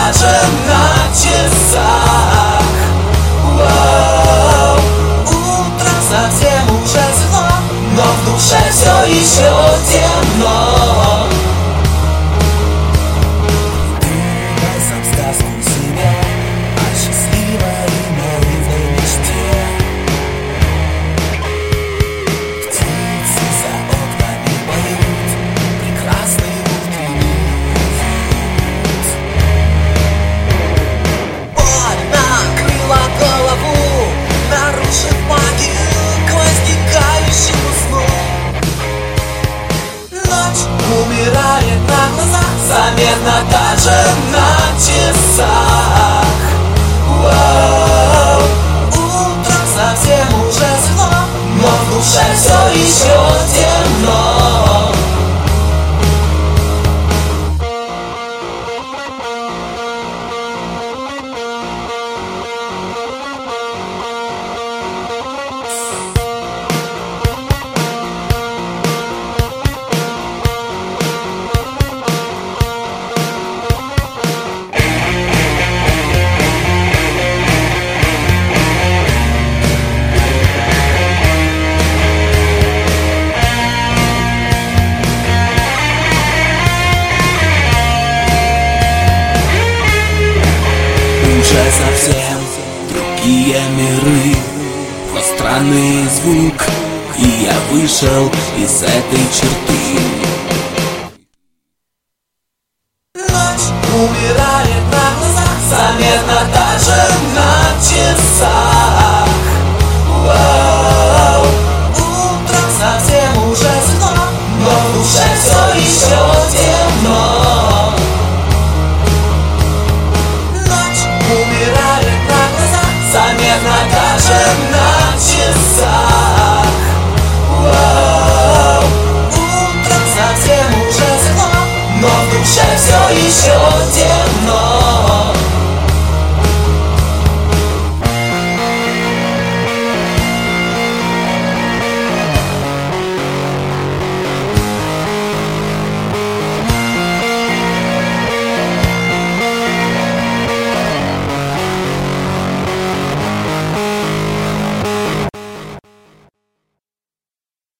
даже на часах. Утро совсем уже светло, но в душе все еще темно. Сам сказку себе о счастливой наивной мечте. Птицы за окнами поют прекрасный утренний вид. Боль накрыла голову, нарушив магию к возникающему сну. Ночь умирает на глазах, заметно даже на часах. Утром совсем уже светло, но в душе все еще темно. Уже совсем другие миры, но странный звук, и я вышел из этой черты. Ночь умирает на глазах, заметно даже на часах. Утром совсем уже светло, но в душе все еще темно.